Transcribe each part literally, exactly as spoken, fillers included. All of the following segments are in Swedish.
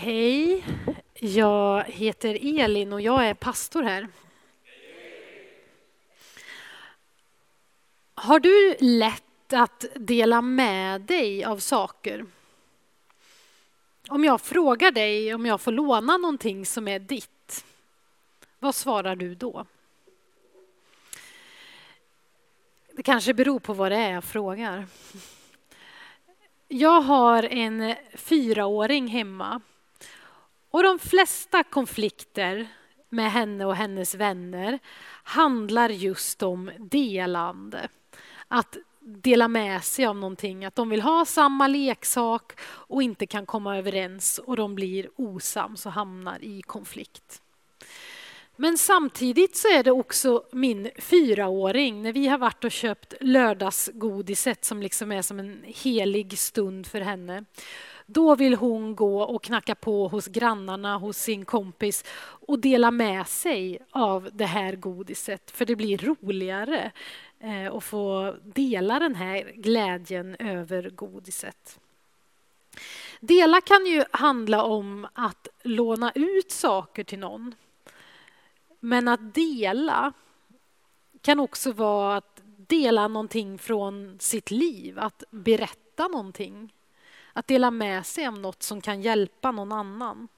Hej, jag heter Elin och jag är pastor här. Har du lätt att dela med dig av saker? Om jag frågar dig om jag får låna någonting som är ditt, vad svarar du då? Det kanske beror på vad det är jag frågar. Jag har en fyraåring hemma. Och de flesta konflikter med henne och hennes vänner handlar just om delande. Att dela med sig av någonting, att de vill ha samma leksak och inte kan komma överens och de blir osams och hamnar i konflikt. Men samtidigt så är det också min fyraåring, när vi har varit och köpt lördagsgodiset som liksom är som en helig stund för henne. Då vill hon gå och knacka på hos grannarna, hos sin kompis och dela med sig av det här godiset. För det blir roligare eh, att få dela den här glädjen över godiset. Dela kan ju handla om att låna ut saker till någon. Men att dela kan också vara att dela någonting från sitt liv, att berätta någonting. Att dela med sig om något som kan hjälpa någon annan.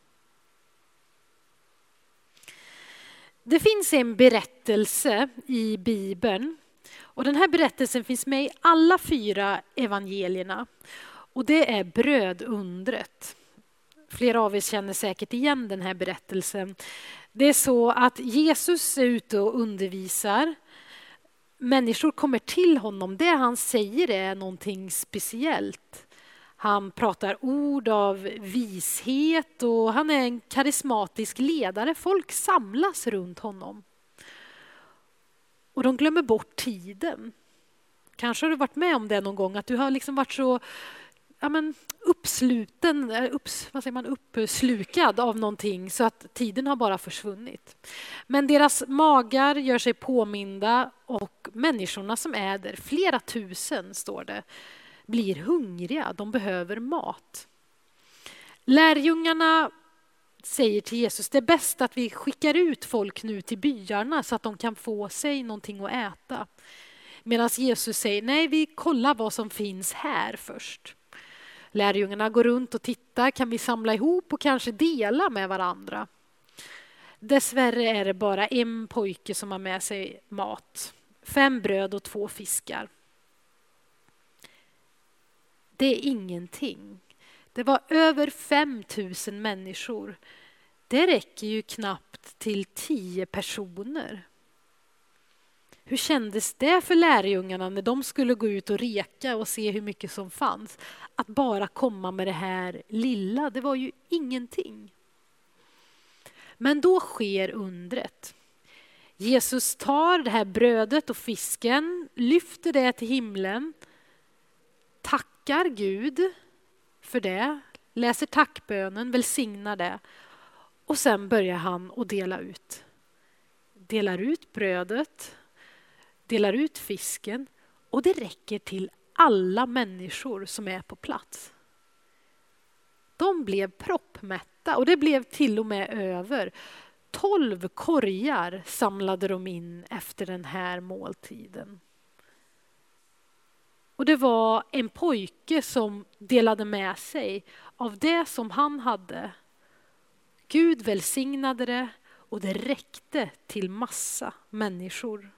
Det finns en berättelse i Bibeln. Och den här berättelsen finns med i alla fyra evangelierna. Och det är brödundret. Flera av er känner säkert igen den här berättelsen. Det är så att Jesus är ute och undervisar. Människor kommer till honom. Det han säger är någonting speciellt. Han pratar ord av vishet och han är en karismatisk ledare. Folk samlas runt honom. Och de glömmer bort tiden. Kanske har du varit med om det någon gång, att du har liksom varit så ja men, uppsluten, upps, vad säger man, uppslukad av någonting så att tiden har bara försvunnit. Men deras magar gör sig påminda och människorna som är där, flera tusen står det, blir hungriga, de behöver mat. Lärjungarna säger till Jesus, det är bäst att vi skickar ut folk nu till byarna så att de kan få sig någonting att äta. Medan Jesus säger, nej vi kollar vad som finns här först. Lärjungarna går runt och tittar, kan vi samla ihop och kanske dela med varandra? Dessvärre är det bara en pojke som har med sig mat. Fem bröd och två fiskar. Det är ingenting. Det var över fem tusen människor. Det räcker ju knappt till tio personer. Hur kändes det för lärjungarna när de skulle gå ut och reka och se hur mycket som fanns? Att bara komma med det här lilla, det var ju ingenting. Men då sker undret. Jesus tar det här brödet och fisken, lyfter det till himlen, tackar Gud för det, läser tackbönen, välsignar det och sen börjar han att dela ut. Delar ut brödet, delar ut fisken och det räcker till alla människor som är på plats. De blev proppmätta och det blev till och med över. Tolv korgar samlade de in efter den här måltiden. Och det var en pojke som delade med sig av det som han hade. Gud välsignade det och det räckte till massa människor.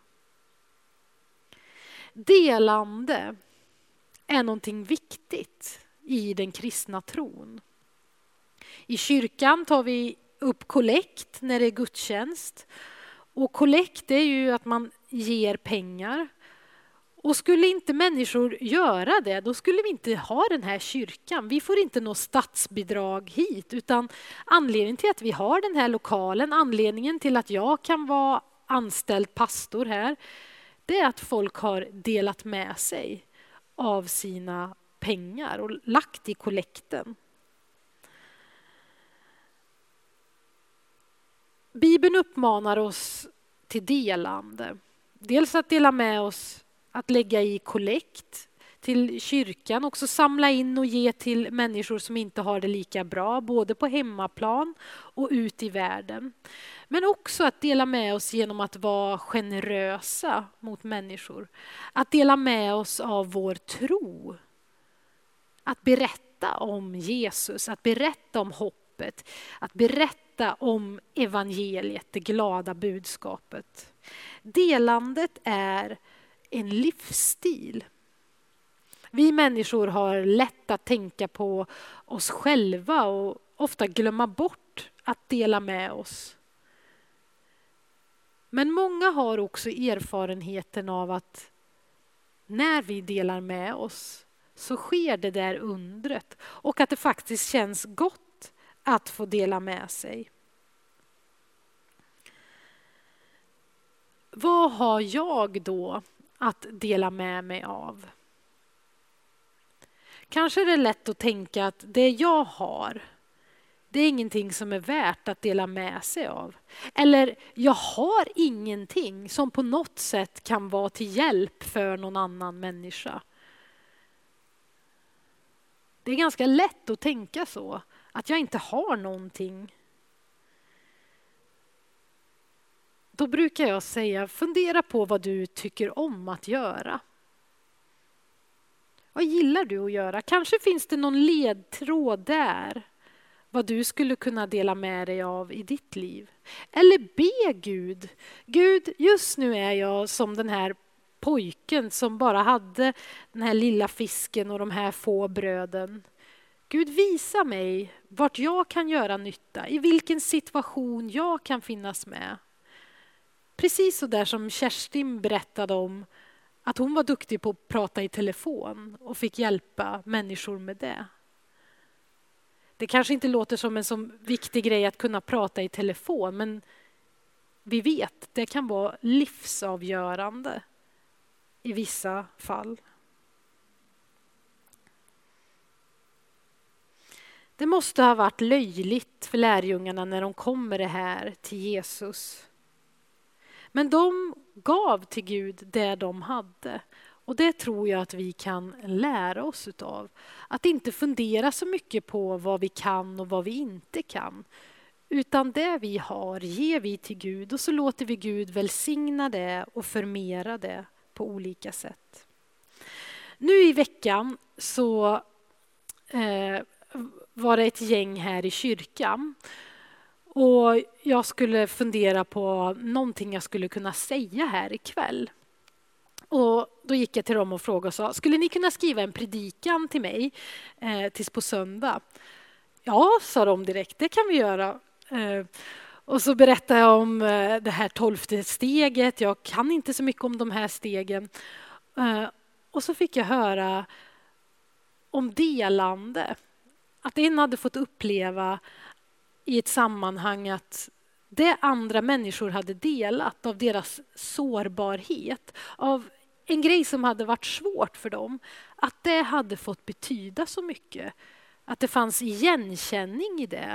Delande är någonting viktigt i den kristna tron. I kyrkan tar vi upp kollekt när det är gudstjänst. Och kollekt är ju att man ger pengar. Och skulle inte människor göra det, då skulle vi inte ha den här kyrkan. Vi får inte något statsbidrag hit, utan anledningen till att vi har den här lokalen, anledningen till att jag kan vara anställd pastor här, det är att folk har delat med sig av sina pengar och lagt i kollekten. Bibeln uppmanar oss till delande. Dels att dela med oss, att lägga i kollekt till kyrkan, också samla in och ge till människor som inte har det lika bra, både på hemmaplan och ut i världen. Men också att dela med oss genom att vara generösa mot människor. Att dela med oss av vår tro. Att berätta om Jesus, att berätta om hoppet, att berätta om evangeliet, det glada budskapet. Delandet är en livsstil. Vi människor har lätt att tänka på oss själva och ofta glömma bort att dela med oss. Men många har också erfarenheten av att när vi delar med oss så sker det där undret och att det faktiskt känns gott att få dela med sig. Vad har jag då att dela med mig av? Kanske är det lätt att tänka att det jag har, det är ingenting som är värt att dela med sig av. Eller jag har ingenting som på något sätt kan vara till hjälp för någon annan människa. Det är ganska lätt att tänka så, att jag inte har någonting. Då brukar jag säga, fundera på vad du tycker om att göra. Vad gillar du att göra? Kanske finns det någon ledtråd där. Vad du skulle kunna dela med dig av i ditt liv. Eller be Gud. Gud, just nu är jag som den här pojken som bara hade den här lilla fisken och de här få bröden. Gud, visa mig vart jag kan göra nytta. I vilken situation jag kan finnas med. Precis så där som Kerstin berättade om att hon var duktig på att prata i telefon och fick hjälpa människor med det. Det kanske inte låter som en så viktig grej att kunna prata i telefon, men vi vet, det kan vara livsavgörande i vissa fall. Det måste ha varit löjligt för lärjungarna när de kom med det här till Jesus. Men de gav till Gud det de hade. Och det tror jag att vi kan lära oss utav. Att inte fundera så mycket på vad vi kan och vad vi inte kan. Utan det vi har ger vi till Gud och så låter vi Gud välsigna det och förmera det på olika sätt. Nu i veckan så eh, var det ett gäng här i kyrkan. Och jag skulle fundera på någonting jag skulle kunna säga här ikväll. Och då gick jag till dem och frågade och sa, skulle ni kunna skriva en predikan till mig eh, tills på söndag? Ja, sa de direkt, det kan vi göra. Eh, och så berättade jag om eh, det här tolfte steget. Jag kan inte så mycket om de här stegen. Eh, och så fick jag höra om delande. Att en hade fått uppleva i ett sammanhang att det andra människor hade delat av deras sårbarhet, av en grej som hade varit svårt för dem, att det hade fått betyda så mycket. Att det fanns igenkänning i det.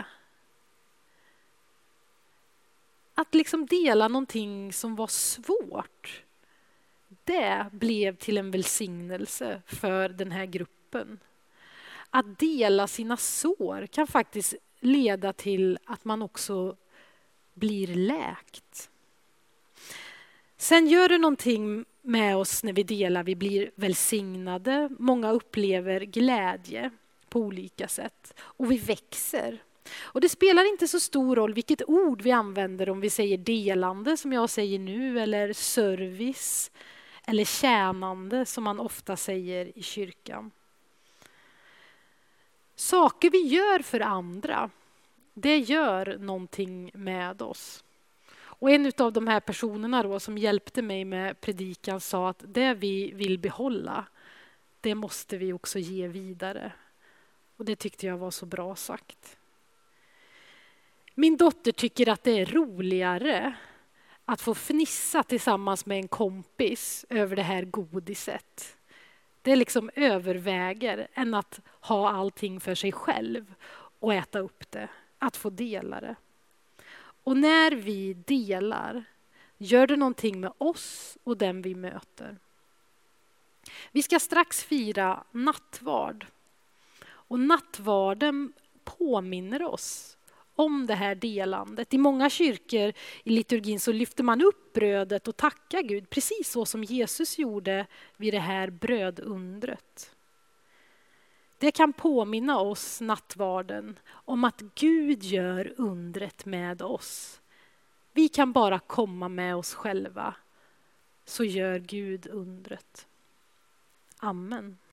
Att liksom dela någonting som var svårt, det blev till en välsignelse för den här gruppen. Att dela sina sår kan faktiskt leda till att man också blir läkt. Sen gör det någonting med oss när vi delar. Vi blir välsignade. Många upplever glädje på olika sätt. Och vi växer. Och det spelar inte så stor roll vilket ord vi använder, om vi säger delande som jag säger nu, eller service eller tjänande som man ofta säger i kyrkan. Saker vi gör för andra, det gör någonting med oss. Och en av de här personerna då som hjälpte mig med predikan sa att det vi vill behålla, det måste vi också ge vidare. Och det tyckte jag var så bra sagt. Min dotter tycker att det är roligare att få fnissa tillsammans med en kompis över det här godiset. Det liksom överväger än att ha allting för sig själv och äta upp det. Att få dela det. Och när vi delar gör det någonting med oss och den vi möter. Vi ska strax fira nattvard. Och nattvarden påminner oss om det här delandet. I många kyrkor i liturgin så lyfter man upp brödet och tackar Gud, precis så som Jesus gjorde vid det här brödundret. Det kan påminna oss, nattvarden, om att Gud gör undret med oss. Vi kan bara komma med oss själva, så gör Gud undret. Amen.